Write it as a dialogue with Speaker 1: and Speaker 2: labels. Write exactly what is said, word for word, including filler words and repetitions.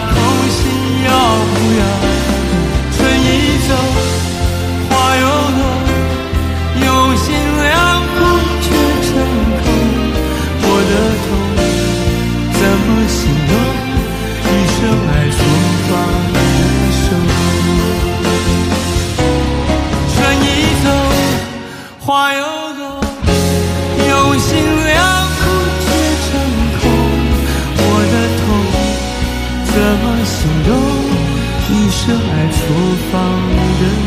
Speaker 1: 空心要不要？春已走，花又落，用心良苦却成空。我的痛怎么形容？一生爱说放的手。春已走，花又落，用心良苦却成空。我的痛怎么形容？一生爱错放的